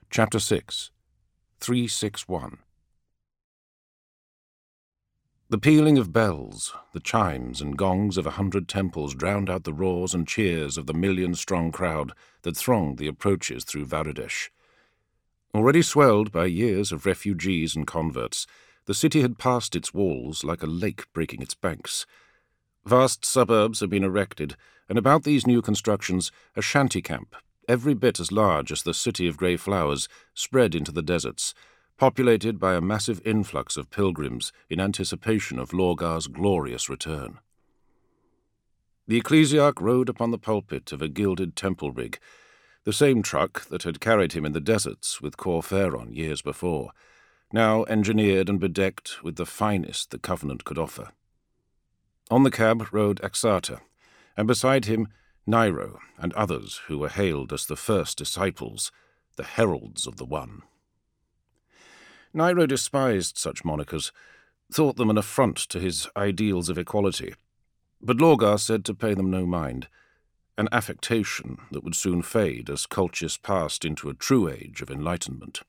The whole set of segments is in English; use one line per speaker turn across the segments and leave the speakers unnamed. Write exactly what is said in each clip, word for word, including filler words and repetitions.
Chapter six. three sixty-one. The pealing of bells, the chimes and gongs of a hundred temples drowned out the roars and cheers of the million-strong crowd that thronged the approaches through Varadesh. Already swelled by years of refugees and converts, the city had passed its walls like a lake breaking its banks. Vast suburbs had been erected, and about these new constructions a shanty camp, every bit as large as the City of Grey Flowers, spread into the deserts, populated by a massive influx of pilgrims in anticipation of Lorgar's glorious return. The ecclesiarch rode upon the pulpit of a gilded temple rig, the same truck that had carried him in the deserts with Cor Phaeron years before, now engineered and bedecked with the finest the Covenant could offer. On the cab rode Axarta, and beside him Nairo and others who were hailed as the first disciples, the heralds of the One. Nairo despised such monikers, thought them an affront to his ideals of equality, but Lorgar said to pay them no mind, an affectation that would soon fade as Colchis passed into a true age of enlightenment.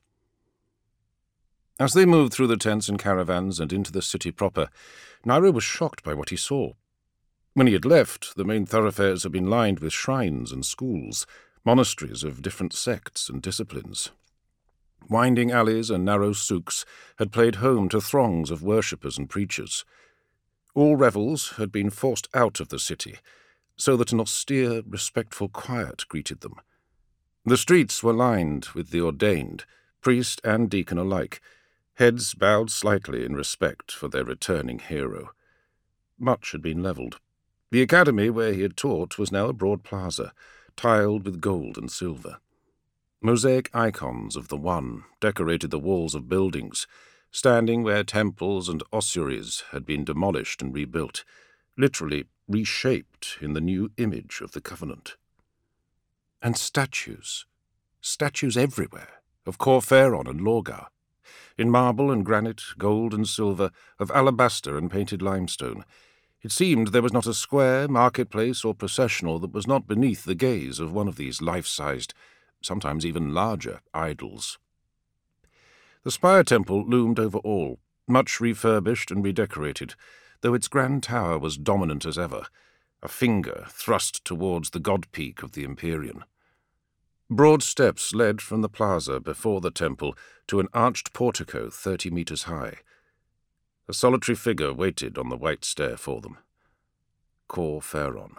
As they moved through the tents and caravans and into the city proper, Nairo was shocked by what he saw. When he had left, the main thoroughfares had been lined with shrines and schools, monasteries of different sects and disciplines. Winding alleys and narrow souks had played home to throngs of worshippers and preachers. All revels had been forced out of the city, so that an austere, respectful quiet greeted them. The streets were lined with the ordained, priest and deacon alike, heads bowed slightly in respect for their returning hero. Much had been levelled. The academy where he had taught was now a broad plaza, tiled with gold and silver. Mosaic icons of the One decorated the walls of buildings, standing where temples and ossuaries had been demolished and rebuilt, literally reshaped in the new image of the Covenant. And statues, statues everywhere, of Cor Phaeron and Lorgar, in marble and granite, gold and silver, of alabaster and painted limestone. It seemed there was not a square, marketplace, or processional that was not beneath the gaze of one of these life-sized, sometimes even larger, idols. The spire temple loomed over all, much refurbished and redecorated, though its grand tower was dominant as ever, a finger thrust towards the god-peak of the Empyrean. Broad steps led from the plaza before the temple to an arched portico thirty metres high. A solitary figure waited on the white stair for them. Cor Phaeron.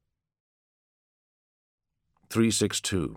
three sixty-two.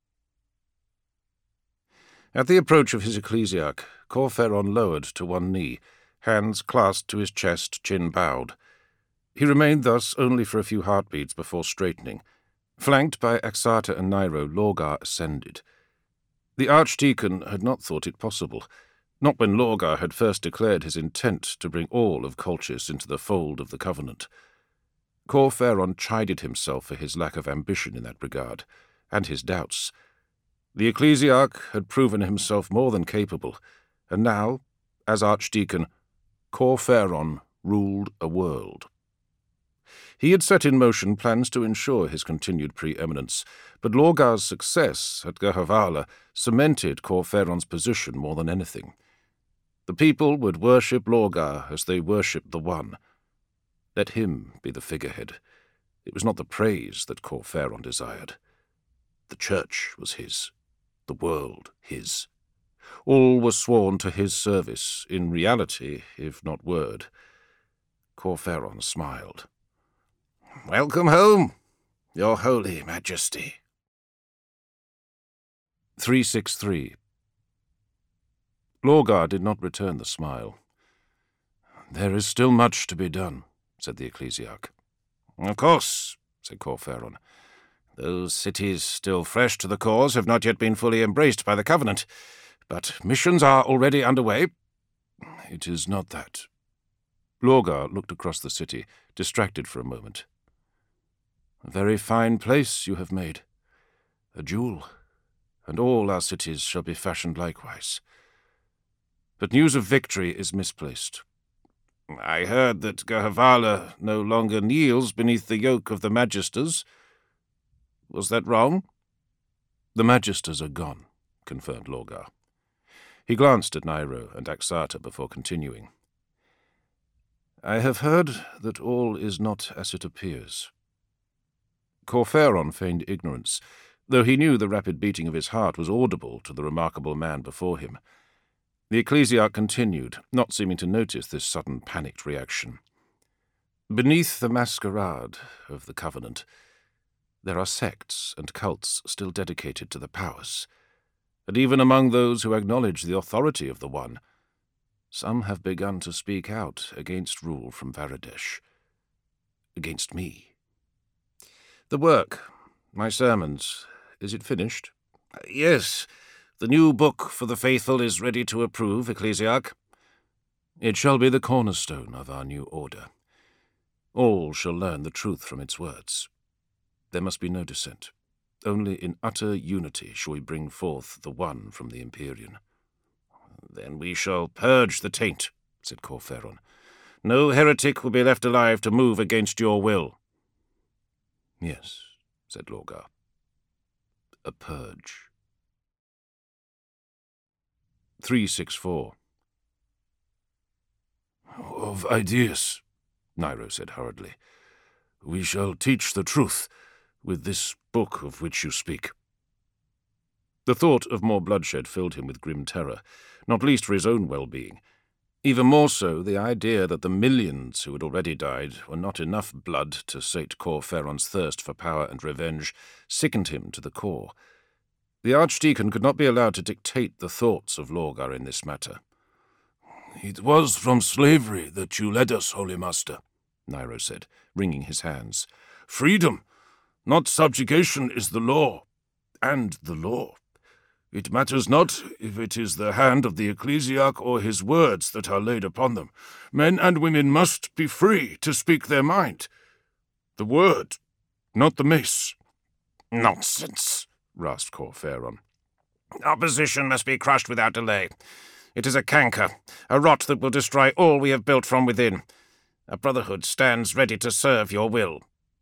At the approach of his ecclesiarch, Cor Phaeron lowered to one knee, hands clasped to his chest, chin bowed. He remained thus only for a few heartbeats before straightening. Flanked by Axarta and Nairo, Lorgar ascended. The archdeacon had not thought it possible, not when Lorgar had first declared his intent to bring all of Colchis into the fold of the Covenant. Cor Phaeron chided himself for his lack of ambition in that regard, and his doubts. The ecclesiarch had proven himself more than capable, and now, as archdeacon, Cor Phaeron ruled a world. He had set in motion plans to ensure his continued preeminence, but Lorgar's success at Gahavala cemented Cor Phaeron's position more than anything. The people would worship Lorgar as they worshipped the One. Let him be the figurehead. It was not the praise that Cor Phaeron desired. The church was his, the world his. All was sworn to his service, in reality, if not word. Cor Phaeron smiled. "Welcome home, your holy majesty." three sixty-three. Lorgar did not return the smile. "There is still much to be done," said the ecclesiarch. "Of course," said Cor Phaeron. "Those cities still fresh to the cause have not yet been fully embraced by the Covenant, but missions are already underway." "It is not that." Lorgar looked across the city, distracted for a moment. "A very fine place you have made. A jewel, and all our cities shall be fashioned likewise. But news of victory is misplaced. I heard that Gahavala no longer kneels beneath the yoke of the Magisters. Was that wrong?" "The Magisters are gone," confirmed Lorgar. He glanced at Nairo and Axarta before continuing. I have heard that all is not as it appears. Corferon feigned ignorance, though he knew the rapid beating of his heart was audible to the remarkable man before him. The ecclesiarch continued, not seeming to notice this sudden panicked reaction. Beneath the masquerade of the Covenant, there are sects and cults still dedicated to the powers, and even among those who acknowledge the authority of the One, some have begun to speak out against rule from Varadesh, against me. The work, my sermons, is it finished? Yes. The new book for the faithful is ready to approve, Ecclesiarch. It shall be the cornerstone of our new order. All shall learn the truth from its words. There must be no dissent. Only in utter unity shall we bring forth the One from the Empyrean. Then we shall purge the taint, said Corferon. No heretic will be left alive to move against your will. Yes, said Lorgar. A purge. three sixty-four. Of ideas, Nairo said hurriedly. We shall teach the truth with this book of which you speak. The thought of more bloodshed filled him with grim terror, not least for his own well-being. Even more so, the idea that the millions who had already died were not enough blood to sate Corferon's thirst for power and revenge sickened him to the core. The Archdeacon could not be allowed to dictate the thoughts of Lorgar in this matter. It was from slavery that you led us, Holy Master, Nairo said, wringing his hands. Freedom, not subjugation, is the law, and the law. It matters not if it is the hand of the ecclesiarch or his words that are laid upon them. Men and women must be free to speak their mind. The word, not the mace. Nonsense, rasped Corferon. Opposition must be crushed without delay. It is a canker, a rot that will destroy all we have built from within. A brotherhood stands ready to serve your will.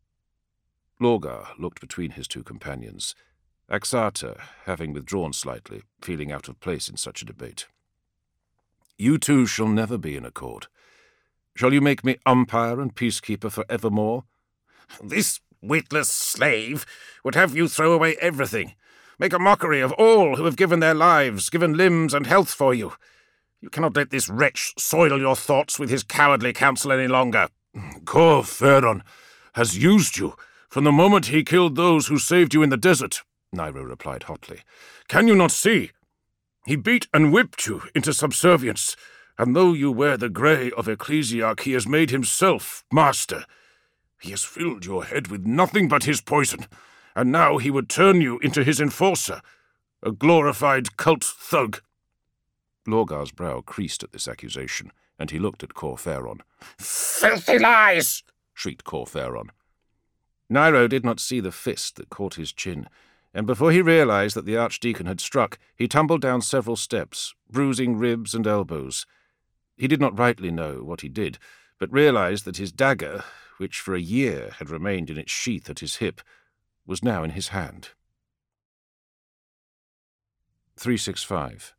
Lorgar looked between his two companions, Axarta, having withdrawn slightly, feeling out of place in such a debate. You two shall never be in accord. Shall you make me umpire and peacekeeper for evermore? This witless slave would have you throw away everything, make a mockery of all who have given their lives, given limbs and health for you. You cannot let this wretch soil your thoughts with his cowardly counsel any longer. Corferon has used you from the moment he killed those who saved you in the desert, Nairo replied hotly. Can you not see? He beat and whipped you into subservience, and though you wear the grey of ecclesiarch, he has made himself master. He has filled your head with nothing but his poison, and now he would turn you into his enforcer, a glorified cult thug. Lorgar's brow creased at this accusation, and he looked at Corferon. Filthy lies! Shrieked Corferon. Nairo did not see the fist that caught his chin, and before he realized that the Archdeacon had struck, he tumbled down several steps, bruising ribs and elbows. He did not rightly know what he did, but realized that his dagger, which for a year had remained in its sheath at his hip, was now in his hand. three sixty-five.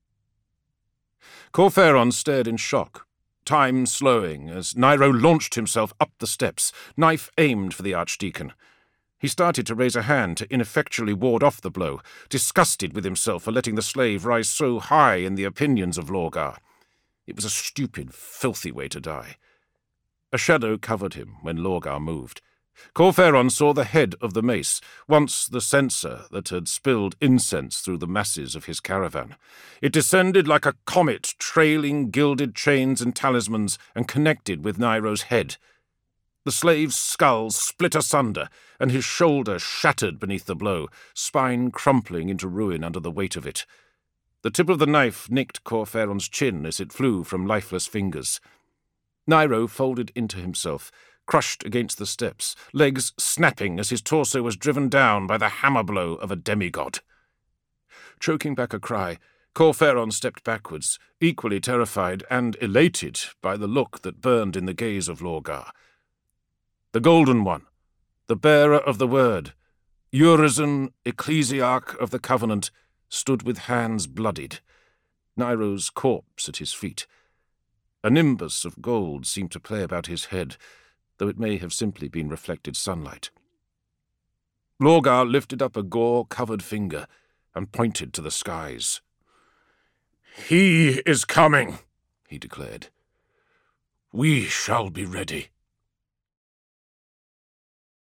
Corferon stared in shock, time slowing as Nairo launched himself up the steps, knife aimed for the Archdeacon. He started to raise a hand to ineffectually ward off the blow, disgusted with himself for letting the slave rise so high in the opinions of Lorgar. It was a stupid, filthy way to die. A shadow covered him when Lorgar moved. Corferon saw the head of the mace, once the censer that had spilled incense through the masses of his caravan. It descended like a comet, trailing gilded chains and talismans, and connected with Nairo's head. The slave's skull split asunder, and his shoulder shattered beneath the blow, spine crumpling into ruin under the weight of it. The tip of the knife nicked Corferon's chin as it flew from lifeless fingers. Nairo folded into himself, crushed against the steps, legs snapping as his torso was driven down by the hammer blow of a demigod. Choking back a cry, Corferon stepped backwards, equally terrified and elated by the look that burned in the gaze of Lorgar. The Golden One, the bearer of the word, Urizen, ecclesiarch of the Covenant, stood with hands bloodied, Nairo's corpse at his feet. A nimbus of gold seemed to play about his head, though it may have simply been reflected sunlight. Lorgar lifted up a gore-covered finger and pointed to the skies. "He is coming," he declared. "We shall be ready."